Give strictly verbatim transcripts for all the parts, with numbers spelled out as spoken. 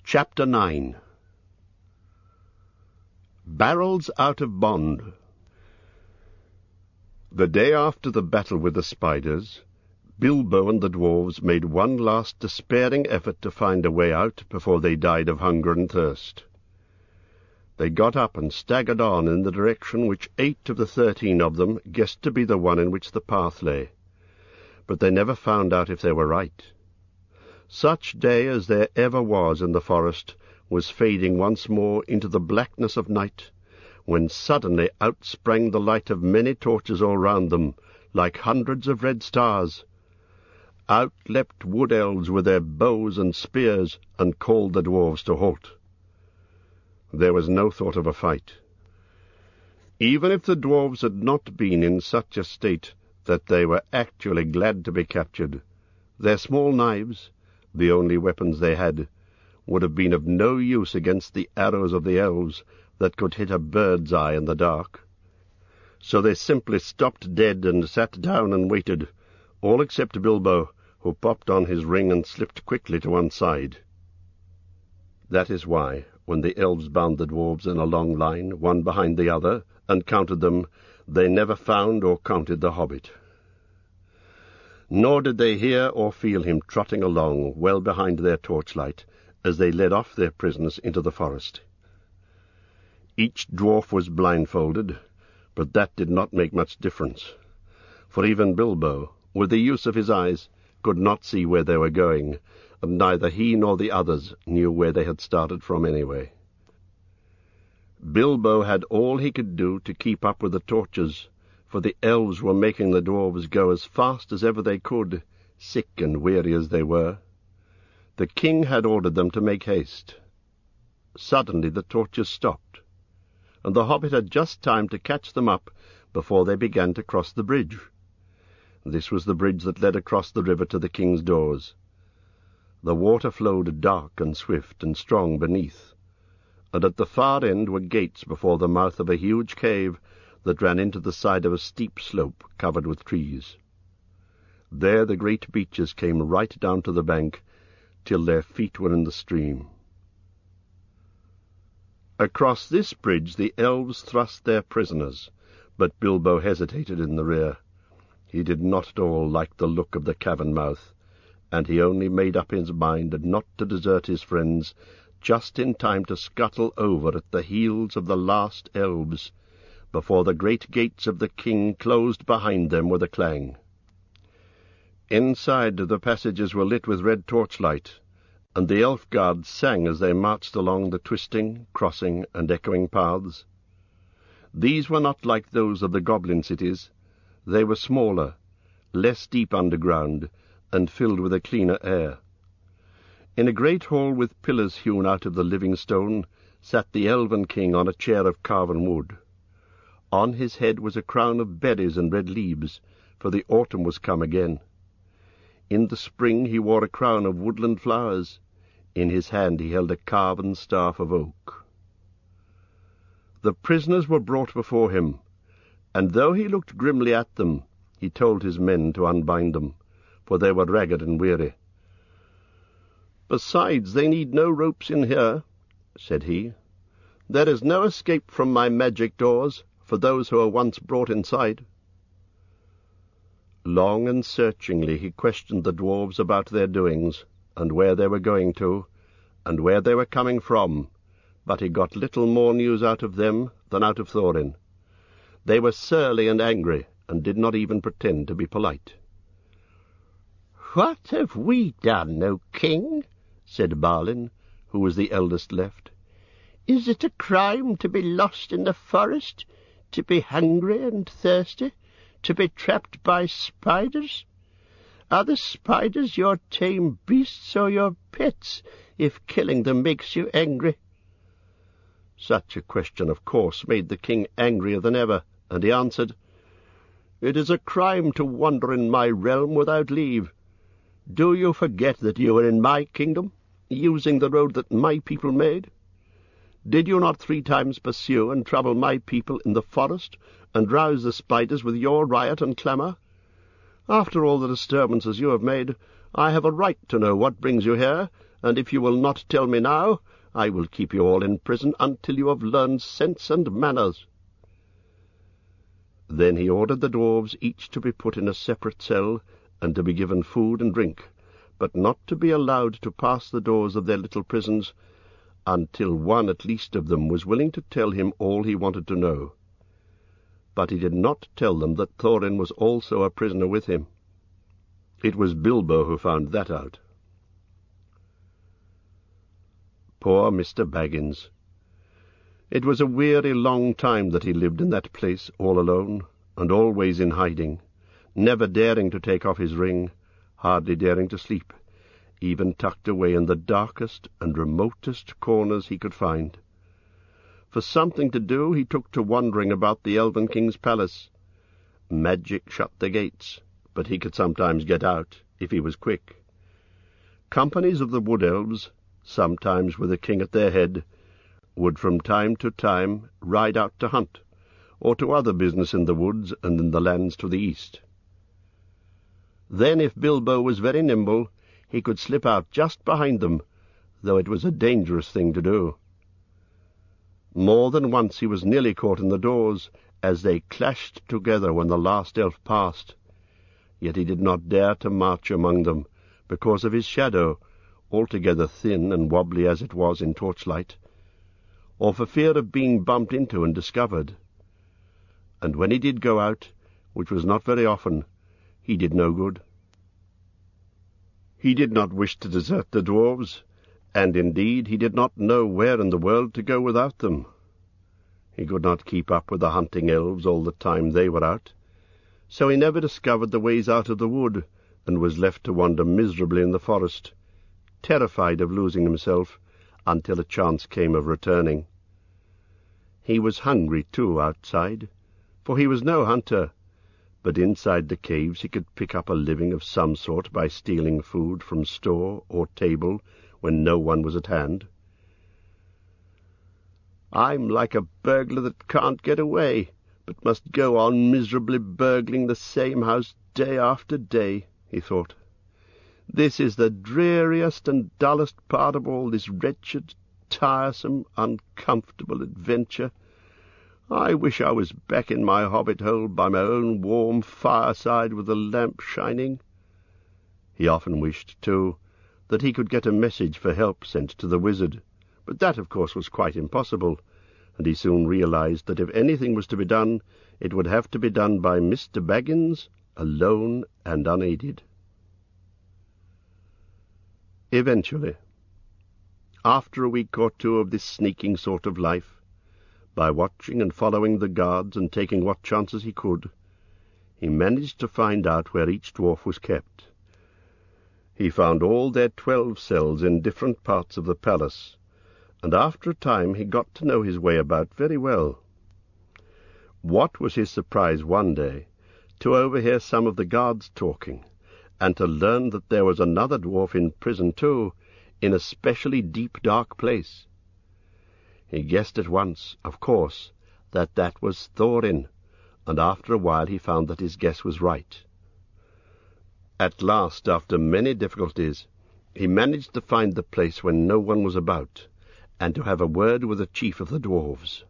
Chapter nine. Barrels out of bond. The day after the battle with the spiders, Bilbo and the dwarves made one last despairing effort to find a way out before they died of hunger and thirst. They got up and staggered on in the direction which eight of the thirteen of them guessed to be the one in which the path lay, but they never found out if they were right. Such day as there ever was in the forest was fading once more into the blackness of night, when suddenly out sprang the light of many torches all round them, like hundreds of red stars. Out leapt wood-elves with their bows and spears, and called the dwarves to halt. There was no thought of a fight. Even if the dwarves had not been in such a state that they were actually glad to be captured, their small knives, the only weapons they had, would have been of no use against the arrows of the elves that could hit a bird's eye in the dark. So they simply stopped dead and sat down and waited, all except Bilbo, who popped on his ring and slipped quickly to one side. That is why, when the elves bound the dwarves in a long line, one behind the other, and counted them, they never found or counted the hobbit. Nor did they hear or feel him trotting along well behind their torchlight as they led off their prisoners into the forest. Each dwarf was blindfolded, but that did not make much difference, for even Bilbo, with the use of his eyes, could not see where they were going, and neither he nor the others knew where they had started from anyway. Bilbo had all he could do to keep up with the torches, for the elves were making the dwarves go as fast as ever they could, sick and weary as they were. The king had ordered them to make haste. Suddenly the torches stopped, and the hobbit had just time to catch them up before they began to cross the bridge. This was the bridge that led across the river to the king's doors. The water flowed dark and swift and strong beneath, and at the far end were gates before the mouth of a huge cave that ran into the side of a steep slope covered with trees. There the great beeches came right down to the bank, till their feet were in the stream. Across this bridge the elves thrust their prisoners, but Bilbo hesitated in the rear. He did not at all like the look of the cavern mouth, and he only made up his mind not to desert his friends just in time to scuttle over at the heels of the last elves, before the great gates of the king closed behind them with a clang. Inside the passages were lit with red torchlight, and the elf guards sang as they marched along the twisting, crossing, and echoing paths. These were not like those of the goblin cities. They were smaller, less deep underground, and filled with a cleaner air. In a great hall with pillars hewn out of the living stone sat the elven king on a chair of carven wood. On his head was a crown of berries and red leaves, for the autumn was come again. In the spring he wore a crown of woodland flowers. In his hand he held a carven staff of oak. The prisoners were brought before him, and though he looked grimly at them, he told his men to unbind them, for they were ragged and weary. "Besides, they need no ropes in here," said he. "There is no escape from my magic doors for those who are once brought inside." Long and searchingly he questioned the dwarves about their doings, and where they were going to, and where they were coming from, but he got little more news out of them than out of Thorin. They were surly and angry, and did not even pretend to be polite. "What have we done, O king?" said Balin, who was the eldest left. "Is it a crime to be lost in the forest, to be hungry and thirsty, to be trapped by spiders? Are the spiders your tame beasts or your pets, if killing them makes you angry?" Such a question, of course, made the king angrier than ever, and he answered, "It is a crime to wander in my realm without leave. Do you forget that you are in my kingdom, using the road that my people made? Did you not three times pursue and trouble my people in the forest, and rouse the spiders with your riot and clamour? After all the disturbances you have made, I have a right to know what brings you here, and if you will not tell me now, I will keep you all in prison until you have learned sense and manners." Then he ordered the dwarfs each to be put in a separate cell, and to be given food and drink, but not to be allowed to pass the doors of their little prisons until one at least of them was willing to tell him all he wanted to know. But he did not tell them that Thorin was also a prisoner with him. It was Bilbo who found that out. Poor Mister Baggins! It was a weary long time that he lived in that place all alone, and always in hiding, never daring to take off his ring, hardly daring to sleep, even tucked away in the darkest and remotest corners he could find. For something to do he took to wandering about the Elven King's palace. Magic shut the gates, but he could sometimes get out, if he was quick. Companies of the Wood Elves, sometimes with a king at their head, would from time to time ride out to hunt, or to other business in the woods and in the lands to the east. Then, if Bilbo was very nimble, he could slip out just behind them, though it was a dangerous thing to do. More than once he was nearly caught in the doors, as they clashed together when the last elf passed. Yet he did not dare to march among them, because of his shadow, altogether thin and wobbly as it was in torchlight, or for fear of being bumped into and discovered. And when he did go out, which was not very often, he did no good. He did not wish to desert the dwarves, and indeed he did not know where in the world to go without them. He could not keep up with the hunting elves all the time they were out, so he never discovered the ways out of the wood, and was left to wander miserably in the forest, terrified of losing himself, until a chance came of returning. He was hungry, too, outside, for he was no hunter, but inside the caves he could pick up a living of some sort by stealing food from store or table when no one was at hand. "I'm like a burglar that can't get away, but must go on miserably burgling the same house day after day," he thought. "This is the dreariest and dullest part of all this wretched, tiresome, uncomfortable adventure. I wish I was back in my hobbit hole by my own warm fireside with the lamp shining." He often wished, too, that he could get a message for help sent to the wizard, but that, of course, was quite impossible, and he soon realized that if anything was to be done, it would have to be done by Mister Baggins, alone and unaided. Eventually, after a week or two of this sneaking sort of life, by watching and following the guards and taking what chances he could, he managed to find out where each dwarf was kept. He found all their twelve cells in different parts of the palace, and after a time he got to know his way about very well. What was his surprise one day to overhear some of the guards talking, and to learn that there was another dwarf in prison too, in a specially deep dark place. He guessed at once, of course, that that was Thorin, and after a while he found that his guess was right. At last, after many difficulties, he managed to find the place when no one was about, and to have a word with the chief of the dwarves.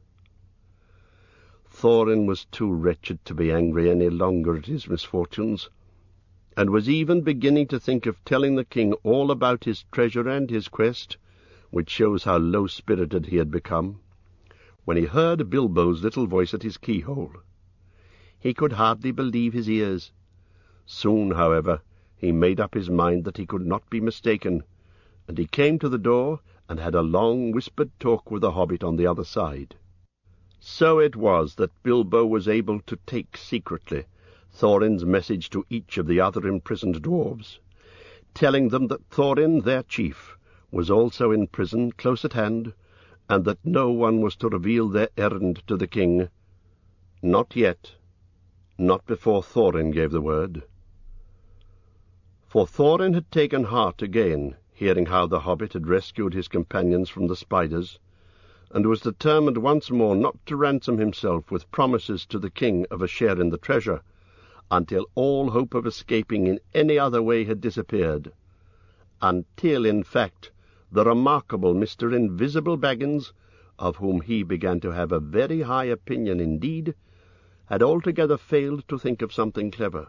Thorin was too wretched to be angry any longer at his misfortunes, and was even beginning to think of telling the king all about his treasure and his quest, which shows how low-spirited he had become, when he heard Bilbo's little voice at his keyhole. He could hardly believe his ears. Soon, however, he made up his mind that he could not be mistaken, and he came to the door and had a long whispered talk with the hobbit on the other side. So it was that Bilbo was able to take secretly Thorin's message to each of the other imprisoned dwarves, telling them that Thorin, their chief, was also in prison close at hand, and that no one was to reveal their errand to the king. Not yet, not before Thorin gave the word. For Thorin had taken heart again, hearing how the hobbit had rescued his companions from the spiders, and was determined once more not to ransom himself with promises to the king of a share in the treasure, until all hope of escaping in any other way had disappeared, until, in fact, the remarkable Mister Invisible Baggins, of whom he began to have a very high opinion indeed, had altogether failed to think of something clever.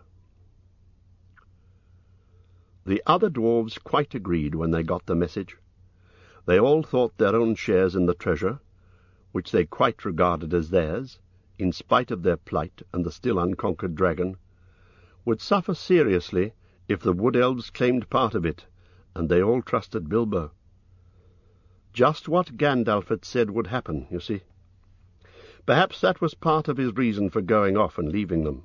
The other dwarfs quite agreed when they got the message. They all thought their own shares in the treasure, which they quite regarded as theirs, in spite of their plight and the still unconquered dragon, would suffer seriously if the wood elves claimed part of it, and they all trusted Bilbo. Just what Gandalf had said would happen, you see. Perhaps that was part of his reason for going off and leaving them.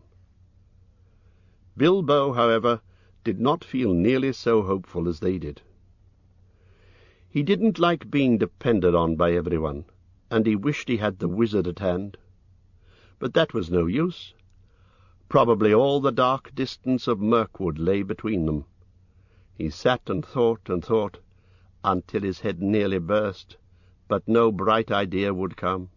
Bilbo, however, did not feel nearly so hopeful as they did. He didn't like being depended on by everyone, and he wished he had the wizard at hand. But that was no use. Probably all the dark distance of Mirkwood lay between them. He sat and thought and thought, until his head nearly burst, but no bright idea would come.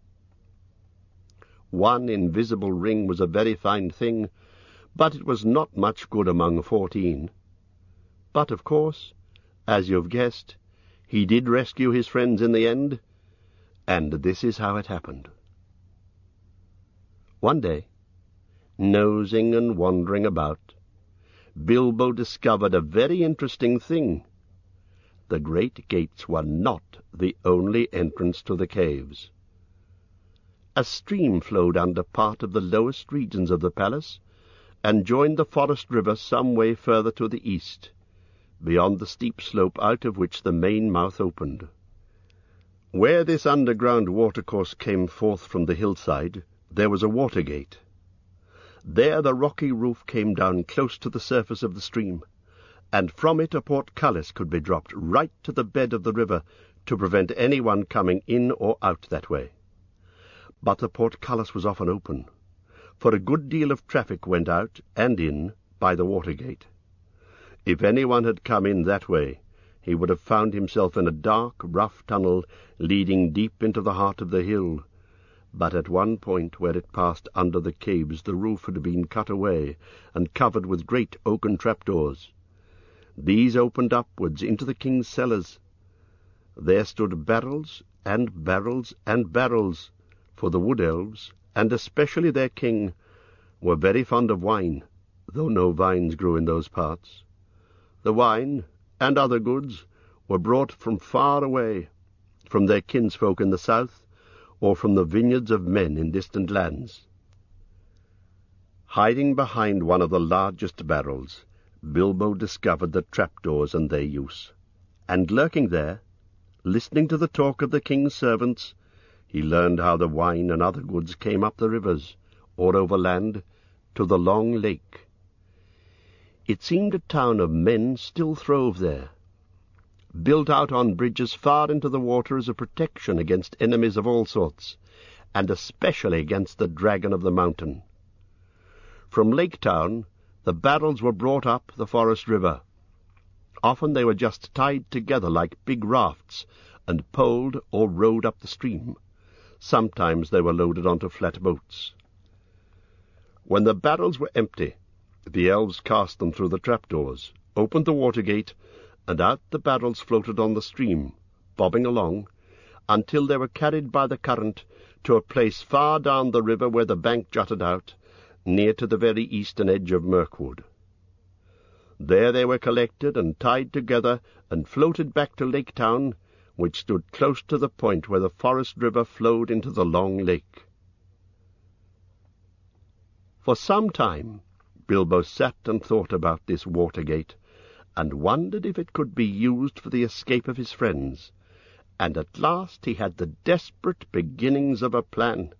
One invisible ring was a very fine thing, but it was not much good among fourteen. But, of course, as you've guessed, he did rescue his friends in the end, and this is how it happened. One day, nosing and wandering about, Bilbo discovered a very interesting thing. The great gates were not the only entrance to the caves. A stream flowed under part of the lowest regions of the palace, and joined the forest river some way further to the east, beyond the steep slope out of which the main mouth opened. Where this underground watercourse came forth from the hillside, there was a water gate. There the rocky roof came down close to the surface of the stream, and from it a portcullis could be dropped right to the bed of the river to prevent anyone coming in or out that way. But the portcullis was often open, for a good deal of traffic went out and in by the water gate. If anyone had come in that way, he would have found himself in a dark, rough tunnel leading deep into the heart of the hill. But at one point where it passed under the caves the roof had been cut away and covered with great oaken trapdoors. These opened upwards into the king's cellars. There stood barrels and barrels and barrels, for the wood elves, and especially their king, were very fond of wine, though no vines grew in those parts. The wine, and other goods, were brought from far away, from their kinsfolk in the south, or from the vineyards of men in distant lands. Hiding behind one of the largest barrels, Bilbo discovered the trapdoors and their use, and lurking there, listening to the talk of the king's servants, he learned how the wine and other goods came up the rivers, or overland, to the long lake. It seemed a town of men still throve there, built out on bridges far into the water as a protection against enemies of all sorts, and especially against the dragon of the mountain. From Lake Town the barrels were brought up the forest river. Often they were just tied together like big rafts, and poled or rowed up the stream. Sometimes they were loaded onto flat boats. When the barrels were empty, the elves cast them through the trapdoors, opened the water gate, and out the barrels floated on the stream, bobbing along, until they were carried by the current to a place far down the river where the bank jutted out, near to the very eastern edge of Mirkwood. There they were collected and tied together and floated back to Lake Town, which stood close to the point where the forest river flowed into the long lake. For some time Bilbo sat and thought about this water gate, and wondered if it could be used for the escape of his friends, and at last he had the desperate beginnings of a plan.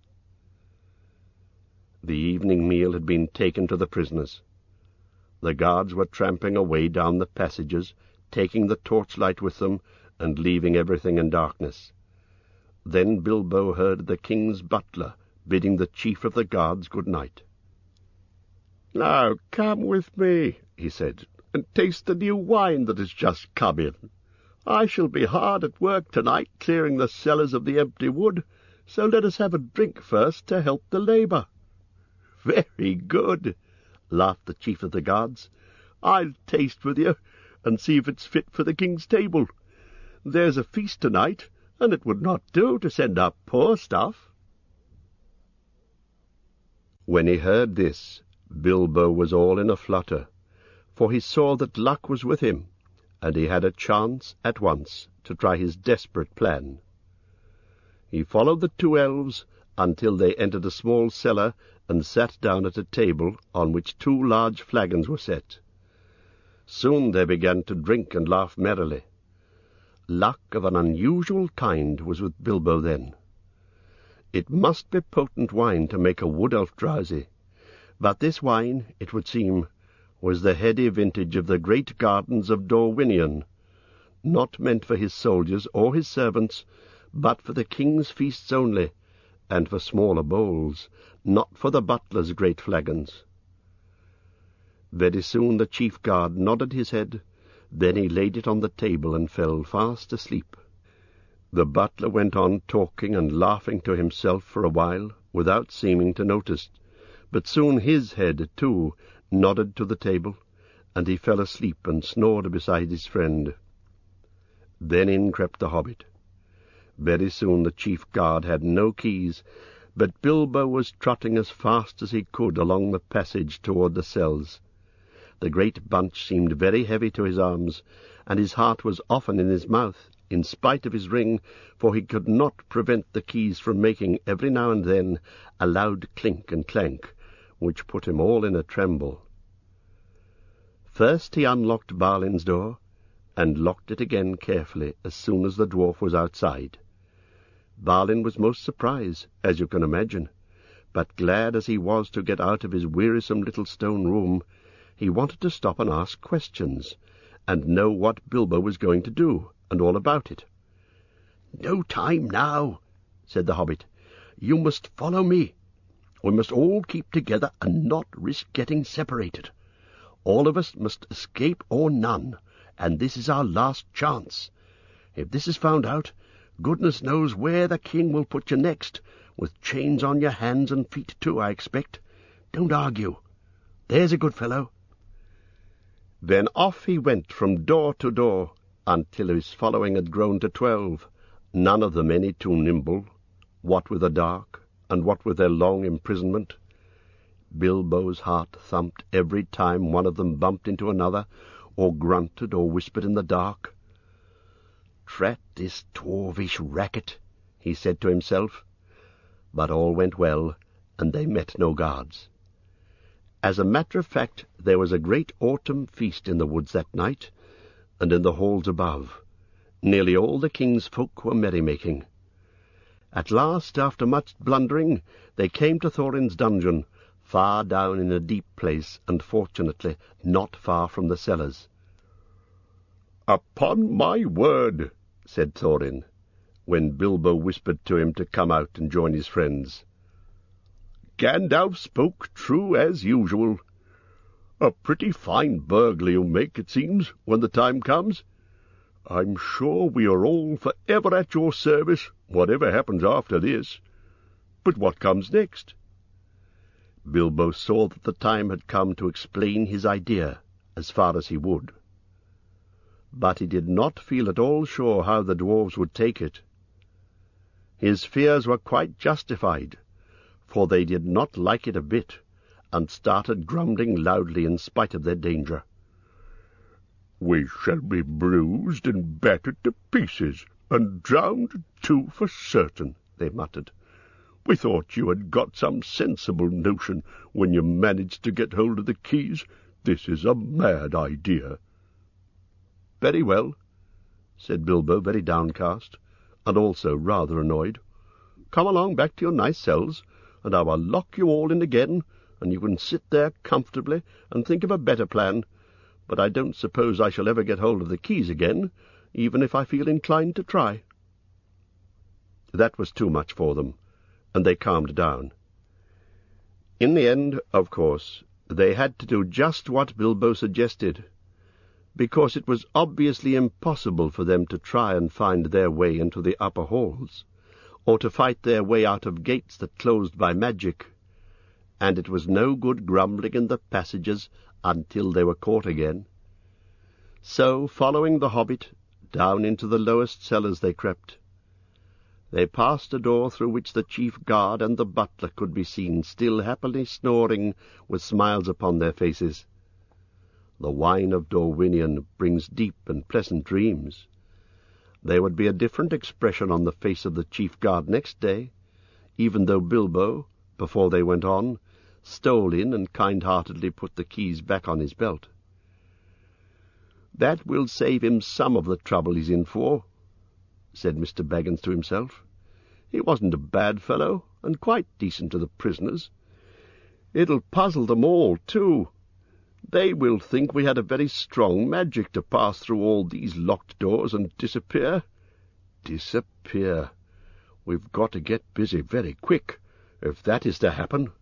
The evening meal had been taken to the prisoners. The guards were tramping away down the passages, taking the torchlight with them, and leaving everything in darkness. Then Bilbo heard the king's butler bidding the chief of the guards good night. "Now come with me," he said, "and taste the new wine that has just come in. I shall be hard at work tonight clearing the cellars of the empty wood, so let us have a drink first to help the labour." "Very good," laughed the chief of the guards. "I'll taste with you, and see if it's fit for the king's table. There's a feast tonight, and it would not do to send up poor stuff." When he heard this, Bilbo was all in a flutter, for he saw that luck was with him, and he had a chance at once to try his desperate plan. He followed the two elves until they entered a small cellar and sat down at a table on which two large flagons were set. Soon they began to drink and laugh merrily. Luck of an unusual kind was with Bilbo then. It must be potent wine to make a wood-elf drowsy, but this wine, it would seem, was the heady vintage of the great gardens of Dorwinion, not meant for his soldiers or his servants, but for the king's feasts only, and for smaller bowls, not for the butler's great flagons. Very soon the chief guard nodded his head, then he laid it on the table and fell fast asleep. The butler went on talking and laughing to himself for a while, without seeming to notice, but soon his head, too, nodded to the table, and he fell asleep and snored beside his friend. Then in crept the hobbit. Very soon the chief guard had no keys, but Bilbo was trotting as fast as he could along the passage toward the cells. The great bunch seemed very heavy to his arms, and his heart was often in his mouth, in spite of his ring, for he could not prevent the keys from making every now and then a loud clink and clank, which put him all in a tremble. First he unlocked Balin's door, and locked it again carefully as soon as the dwarf was outside. Balin was most surprised, as you can imagine, but glad as he was to get out of his wearisome little stone room, he wanted to stop and ask questions, and know what Bilbo was going to do, and all about it. "No time now," said the hobbit. "You must follow me. We must all keep together and not risk getting separated. All of us must escape or none, and this is our last chance. If this is found out, goodness knows where the king will put you next, with chains on your hands and feet too, I expect. Don't argue. There's a good fellow." Then off he went from door to door, until his following had grown to twelve, none of them any too nimble, what with the dark, and what with their long imprisonment. Bilbo's heart thumped every time one of them bumped into another, or grunted or whispered in the dark. "Drat this dwarvish racket," he said to himself. But all went well, and they met no guards. As a matter of fact, there was a great autumn feast in the woods that night, and in the halls above. Nearly all the king's folk were merrymaking. At last, after much blundering, they came to Thorin's dungeon, far down in a deep place, and fortunately not far from the cellars. "Upon my word," said Thorin, when Bilbo whispered to him to come out and join his friends. "Gandalf spoke true as usual. A pretty fine burglar you make, it seems, when the time comes. I'm sure we are all for ever at your service, whatever happens after this. But what comes next?" Bilbo saw that the time had come to explain his idea, as far as he would. But he did not feel at all sure how the dwarves would take it. His fears were quite justified, for they did not like it a bit, and started grumbling loudly in spite of their danger. "We shall be bruised and battered to pieces, and drowned too for certain," they muttered. "We thought you had got some sensible notion when you managed to get hold of the keys. This is a mad idea." "Very well," said Bilbo, very downcast, and also rather annoyed. "Come along back to your nice cells, and I will lock you all in again, and you can sit there comfortably and think of a better plan. But I don't suppose I shall ever get hold of the keys again, even if I feel inclined to try." That was too much for them, and they calmed down. In the end, of course, they had to do just what Bilbo suggested, because it was obviously impossible for them to try and find their way into the upper halls, or to fight their way out of gates that closed by magic, and it was no good grumbling in the passages until they were caught again. So, following the hobbit, Down into the lowest cellars they crept. They passed a door through which the chief guard and the butler could be seen, still happily snoring, with smiles upon their faces. The wine of Dorwinion brings deep and pleasant dreams. There would be a different expression on the face of the chief guard next day, even though Bilbo, before they went on, stole in and kind-heartedly put the keys back on his belt. "That will save him some of the trouble he's in for," said Mister Baggins to himself. "He wasn't a bad fellow, and quite decent to the prisoners. It'll puzzle them all, too. They will think we had a very strong magic to pass through all these locked doors and disappear. Disappear! We've got to get busy very quick, if that is to happen."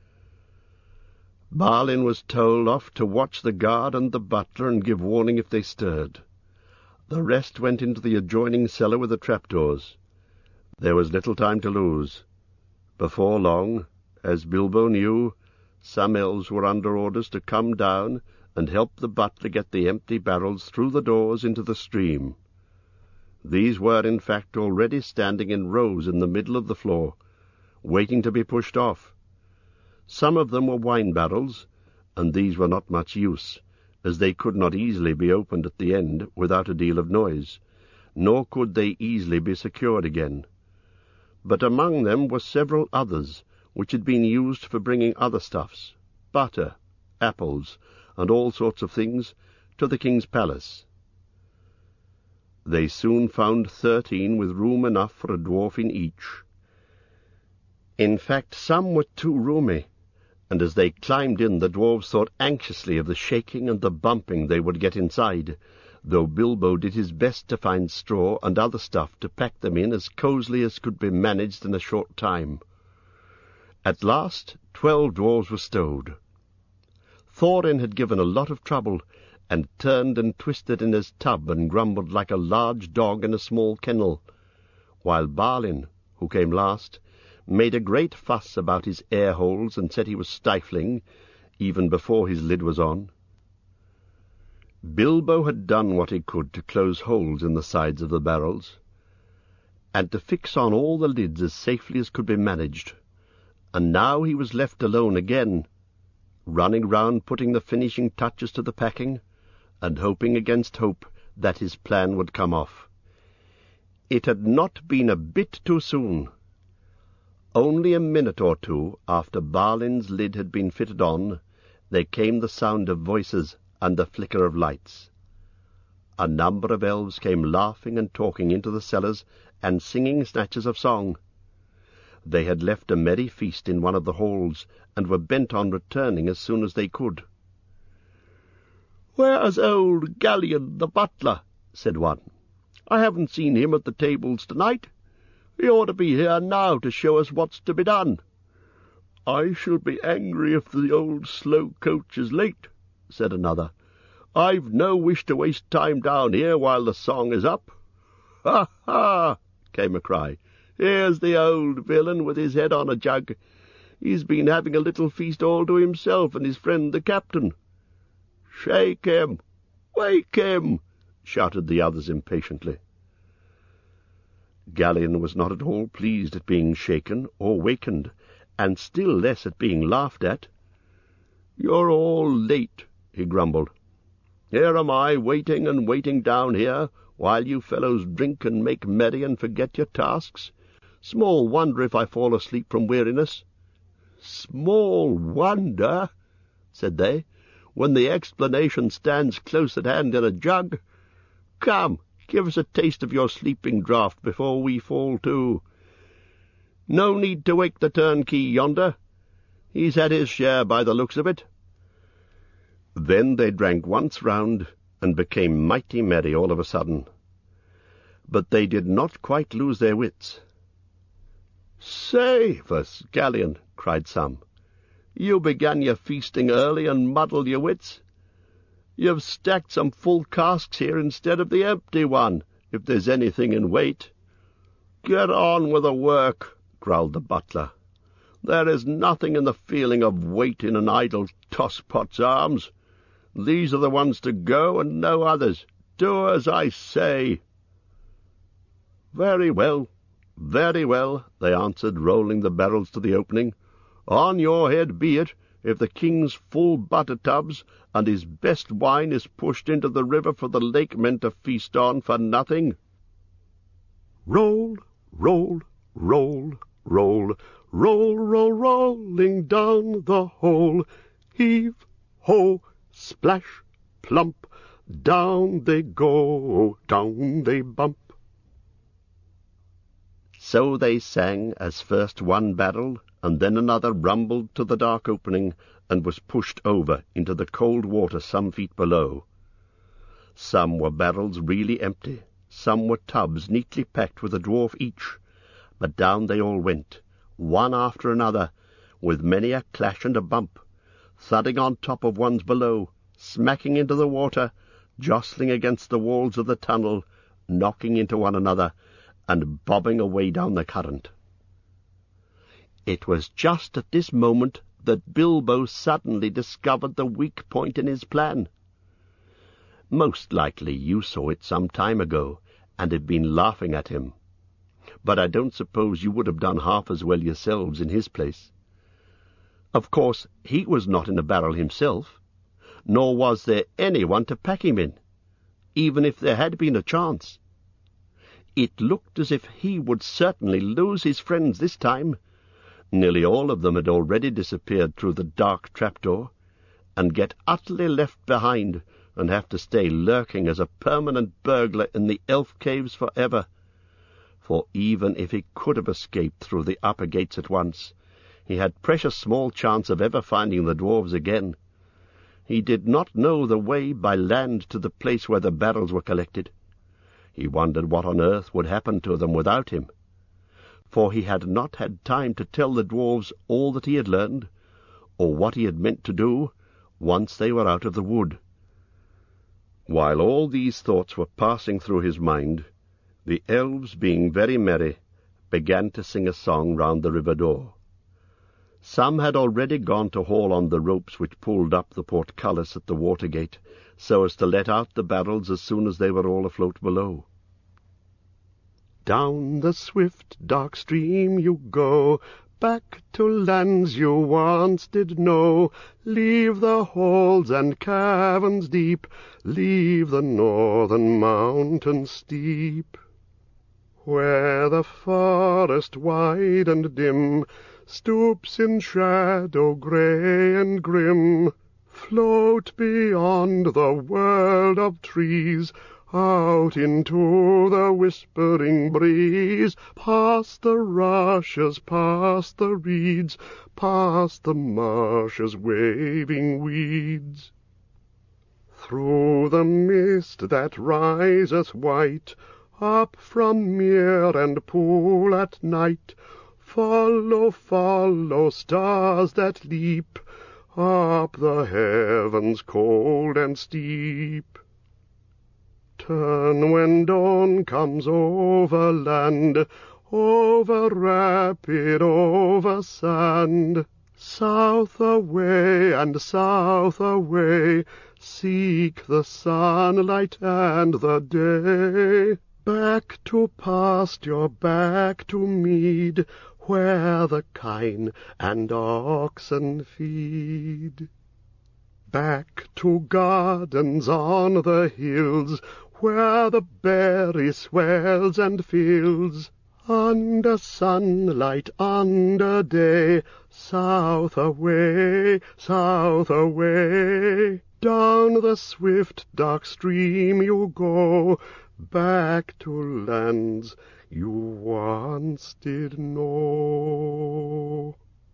Balin was told off to watch the guard and the butler and give warning if they stirred. The rest went into the adjoining cellar with the trapdoors. There was little time to lose. Before long, as Bilbo knew, some elves were under orders to come down and help the butler get the empty barrels through the doors into the stream. These were, in fact, already standing in rows in the middle of the floor, waiting to be pushed off. Some of them were wine barrels, and these were not much use, as they could not easily be opened at the end without a deal of noise, nor could they easily be secured again. But among them were several others, which had been used for bringing other stuffs, butter, apples, and all sorts of things, to the king's palace. They soon found thirteen with room enough for a dwarf in each. In fact, some were too roomy, and as they climbed in, the dwarves thought anxiously of the shaking and the bumping they would get inside, though Bilbo did his best to find straw and other stuff to pack them in as cosily as could be managed in a short time. At last, twelve dwarves were stowed. Thorin had given a lot of trouble, and turned and twisted in his tub and grumbled like a large dog in a small kennel, while Balin, who came last, made a great fuss about his air-holes and said he was stifling, even before his lid was on. Bilbo had done what he could to close holes in the sides of the barrels, and to fix on all the lids as safely as could be managed, and now he was left alone again, running round putting the finishing touches to the packing, and hoping against hope that his plan would come off. It had not been a bit too soon. Only a minute or two after Balin's lid had been fitted on, there came the sound of voices and the flicker of lights. A number of elves came laughing and talking into the cellars, and singing snatches of song. They had left a merry feast in one of the halls, and were bent on returning as soon as they could. "Where's old Gallion the butler?" said one. "I haven't seen him at the tables tonight. He ought to be here now to show us what's to be done." "I shall be angry if the old slow coach is late," said another. "I've no wish to waste time down here while the song is up." "Ha, ha!" came a cry. "Here's the old villain with his head on a jug. He's been having a little feast all to himself and his friend the captain." "Shake him! Wake him!" shouted the others impatiently. Gallion was not at all pleased at being shaken or wakened, and still less at being laughed at. "You're all late," he grumbled. "Here am I waiting and waiting down here, while you fellows drink and make merry and forget your tasks. Small wonder if I fall asleep from weariness." "Small wonder," said they, "when the explanation stands close at hand in a jug. Come, give us a taste of your sleeping draught before we fall to. No need to wake the turnkey yonder. He's had his share by the looks of it." Then they drank once round, and became mighty merry all of a sudden. But they did not quite lose their wits. "Save us, Gallion," cried some. "You began your feasting early and muddled your wits. You've stacked some full casks here instead of the empty one, if there's anything in weight." "Get on with the work," growled the butler. "There is nothing in the feeling of weight in an idle tosspot's arms. These are the ones to go, and no others. do as I say." "Very well, very well," they answered, rolling the barrels to the opening. "On your head be it, if the king's full butter tubs and his best wine is pushed into the river for the lake men to feast on for nothing." Roll, roll, roll, roll, roll, roll, rolling down the hole. Heave, ho, splash, plump, down they go, down they bump. So they sang, as first one barrel and then another rumbled to the dark opening and was pushed over into the cold water some feet below. Some were barrels really empty, some were tubs neatly packed with a dwarf each, but down they all went, one after another, with many a clash and a bump, thudding on top of ones below, smacking into the water, jostling against the walls of the tunnel, knocking into one another, and bobbing away down the current. It was just at this moment that Bilbo suddenly discovered the weak point in his plan. Most likely you saw it some time ago, and had been laughing at him. But I don't suppose you would have done half as well yourselves in his place. Of course, he was not in a barrel himself, nor was there anyone to pack him in, even if there had been a chance. It looked as if he would certainly lose his friends this time. Nearly all of them had already disappeared through the dark trapdoor, and get utterly left behind, and have to stay lurking as a permanent burglar in the elf caves forever. For even if he could have escaped through the upper gates at once, he had precious small chance of ever finding the dwarves again. He did not know the way by land to the place where the barrels were collected. He wondered what on earth would happen to them without him, for he had not had time to tell the dwarves all that he had learned, or what he had meant to do, once they were out of the wood. While all these thoughts were passing through his mind, the elves, being very merry, began to sing a song round the river door. Some had already gone to haul on the ropes which pulled up the portcullis at the water-gate, so as to let out the barrels as soon as they were all afloat below. Down the swift dark stream you go, back to lands you once did know. Leave the halls and caverns deep, leave the northern mountains steep. Where the forest wide and dim stoops in shadow grey and grim, float beyond the world of trees, out into the whispering breeze, past the rushes, past the reeds, past the marshes' waving weeds. Through the mist that riseth white, up from mere and pool at night, follow, follow, stars that leap up the heavens cold and steep. Turn when dawn comes over land, over rapid, over sand. South away and south away, seek the sunlight and the day. Back to pasture, back to mead, where the kine and oxen feed. Back to gardens on the hills, where the berry swells and fills. Under sunlight, under day, south away, south away. Down the swift dark stream you go, back to lands you once did know.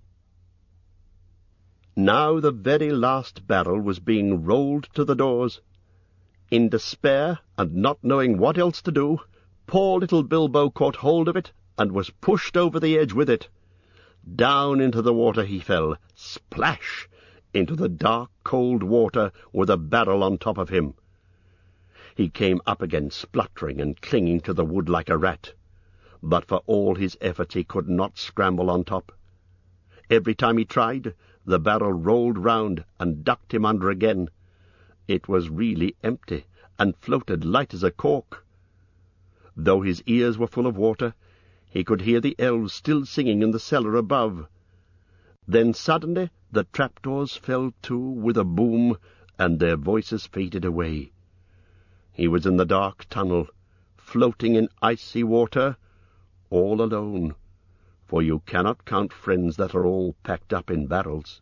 Now the very last barrel was being rolled to the doors. In despair, and not knowing what else to do, poor little Bilbo caught hold of it, and was pushed over the edge with it. Down into the water he fell, splash, into the dark cold water with a barrel on top of him. He came up again, spluttering and clinging to the wood like a rat, but for all his efforts he could not scramble on top. Every time he tried, the barrel rolled round and ducked him under again. It was really empty, and floated light as a cork. Though his ears were full of water, he could hear the elves still singing in the cellar above. Then suddenly the trapdoors fell to with a boom, and their voices faded away. He was in the dark tunnel, floating in icy water, all alone, for you cannot count friends that are all packed up in barrels.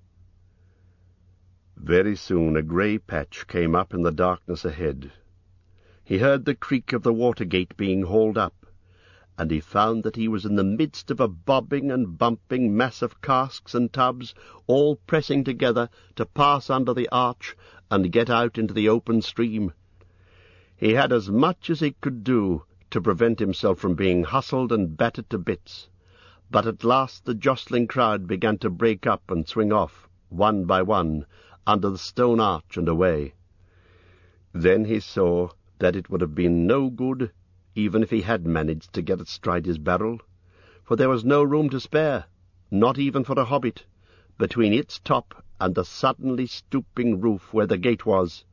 Very soon a grey patch came up in the darkness ahead. He heard the creak of the water gate being hauled up, and he found that he was in the midst of a bobbing and bumping mass of casks and tubs, all pressing together to pass under the arch and get out into the open stream. He had as much as he could do to prevent himself from being hustled and battered to bits, but at last the jostling crowd began to break up and swing off, one by one, under the stone arch and away. Then he saw that it would have been no good, even if he had managed to get astride his barrel, for there was no room to spare, not even for a hobbit, between its top and the suddenly stooping roof where the gate was.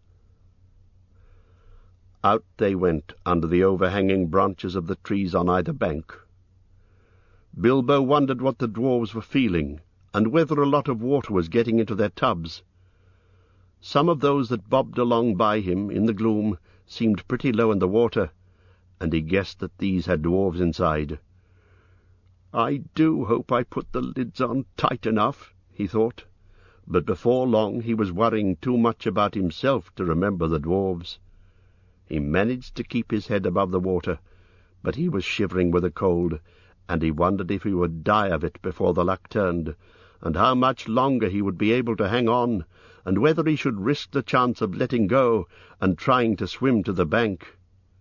Out they went under the overhanging branches of the trees on either bank. Bilbo wondered what the dwarves were feeling, and whether a lot of water was getting into their tubs. Some of those that bobbed along by him in the gloom seemed pretty low in the water, and he guessed that these had dwarves inside. "I do hope I put the lids on tight enough," he thought, but before long he was worrying too much about himself to remember the dwarves. He managed to keep his head above the water, but he was shivering with the cold, and he wondered if he would die of it before the luck turned, and how much longer he would be able to hang on, and whether he should risk the chance of letting go and trying to swim to the bank.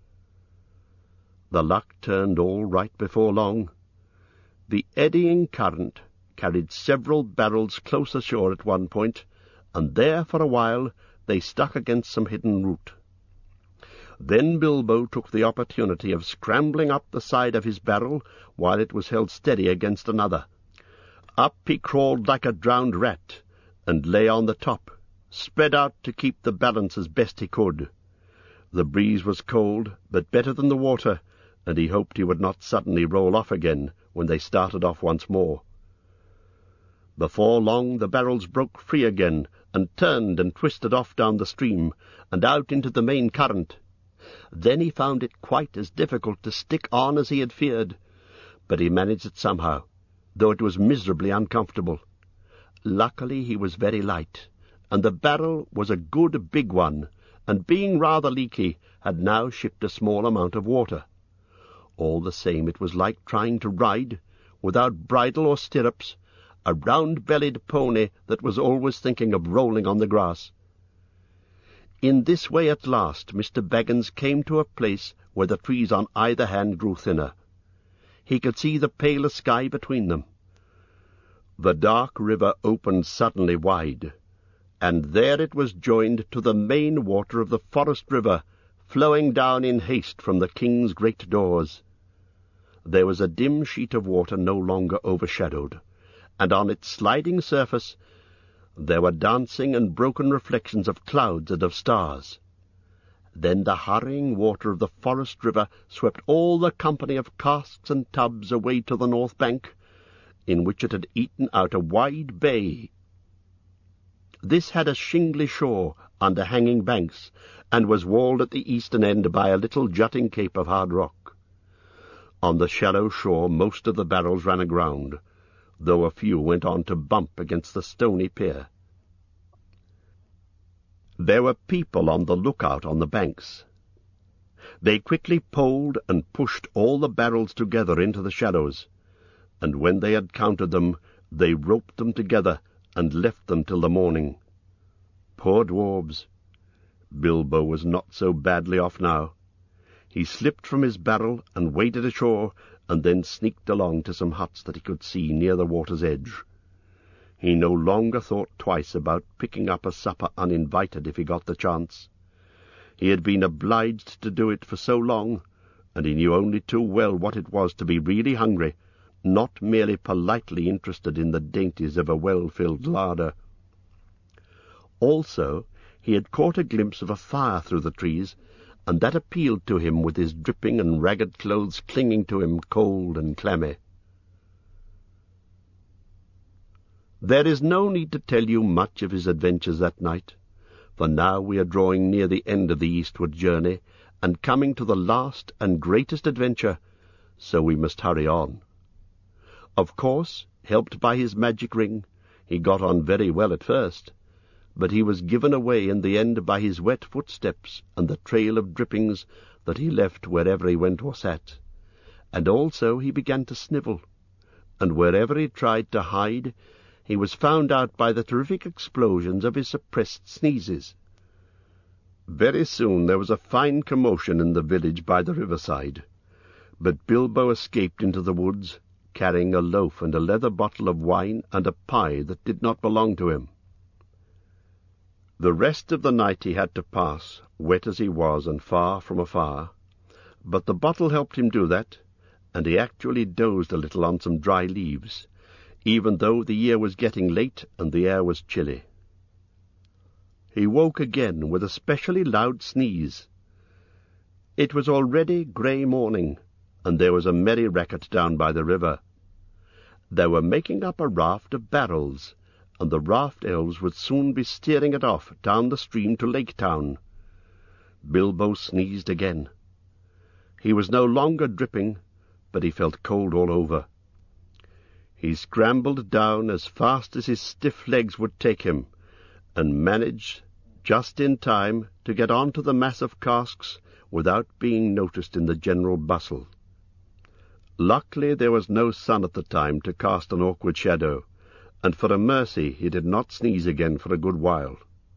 The luck turned all right before long. The eddying current carried several barrels close ashore at one point, and there for a while they stuck against some hidden root. Then Bilbo took the opportunity of scrambling up the side of his barrel while it was held steady against another. Up he crawled like a drowned rat, and lay on the top, spread out to keep the balance as best he could. The breeze was cold, but better than the water, and he hoped he would not suddenly roll off again when they started off once more. Before long the barrels broke free again, and turned and twisted off down the stream, and out into the main current. Then he found it quite as difficult to stick on as he had feared, but he managed it somehow, though it was miserably uncomfortable. Luckily he was very light, and the barrel was a good big one, and being rather leaky, had now shipped a small amount of water. All the same, it was like trying to ride, without bridle or stirrups, a round-bellied pony that was always thinking of rolling on the grass. In this way at last Mister Baggins came to a place where the trees on either hand grew thinner. He could see the paler sky between them. The dark river opened suddenly wide, and there it was joined to the main water of the forest river, flowing down in haste from the king's great doors. There was a dim sheet of water no longer overshadowed, and on its sliding surface there were dancing and broken reflections of clouds and of stars. Then the hurrying water of the forest river swept all the company of casks and tubs away to the north bank, in which it had eaten out a wide bay. This had a shingly shore under hanging banks, and was walled at the eastern end by a little jutting cape of hard rock. On the shallow shore most of the barrels ran aground, though a few went on to bump against the stony pier. There were people on the lookout on the banks. They quickly poled and pushed all the barrels together into the shallows, and when they had counted them, they roped them together and left them till the morning. Poor dwarves! Bilbo was not so badly off now. He slipped from his barrel and waded ashore, and then sneaked along to some huts that he could see near the water's edge. He no longer thought twice about picking up a supper uninvited if he got the chance. He had been obliged to do it for so long, and he knew only too well what it was to be really hungry, not merely politely interested in the dainties of a well-filled larder. Also, he had caught a glimpse of a fire through the trees, and that appealed to him with his dripping and ragged clothes clinging to him cold and clammy. There is no need to tell you much of his adventures that night, for now we are drawing near the end of the eastward journey, and coming to the last and greatest adventure, so we must hurry on. Of course, helped by his magic ring, he got on very well at first, but he was given away in the end by his wet footsteps and the trail of drippings that he left wherever he went or sat, and also he began to snivel, and wherever he tried to hide, he was found out by the terrific explosions of his suppressed sneezes. Very soon there was a fine commotion in the village by the riverside, but Bilbo escaped into the woods, carrying a loaf and a leather bottle of wine and a pie that did not belong to him. The rest of the night he had to pass, wet as he was and far from afar, but the bottle helped him do that, and he actually dozed a little on some dry leaves, even though the year was getting late and the air was chilly. He woke again with a specially loud sneeze. It was already grey morning, and there was a merry racket down by the river. They were making up a raft of barrels, and the raft elves would soon be steering it off down the stream to Lake Town. Bilbo sneezed again. He was no longer dripping, but he felt cold all over. He scrambled down as fast as his stiff legs would take him, and managed just in time to get on to the mass of casks without being noticed in the general bustle. Luckily there was no sun at the time to cast an awkward shadow, and for a mercy he did not sneeze again for a good while.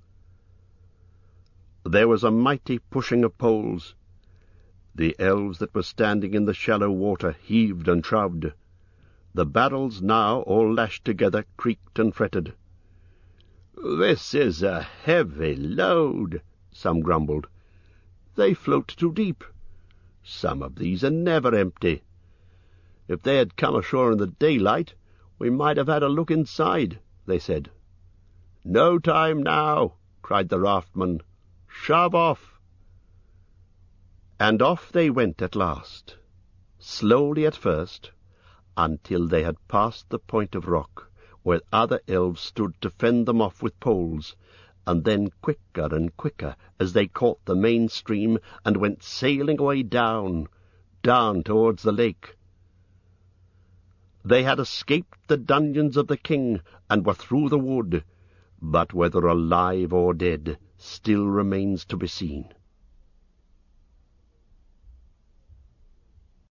There was a mighty pushing of poles. The elves that were standing in the shallow water heaved and shoved. The barrels now, all lashed together, creaked and fretted. "This is a heavy load," some grumbled. "They float too deep. Some of these are never empty. If they had come ashore in the daylight, we might have had a look inside," they said. "No time now," cried the raftman. "Shove off." And off they went at last, slowly at first, until they had passed the point of rock, where other elves stood to fend them off with poles, and then quicker and quicker as they caught the main stream and went sailing away down, down towards the lake. They had escaped the dungeons of the king and were through the wood, but whether alive or dead still remains to be seen.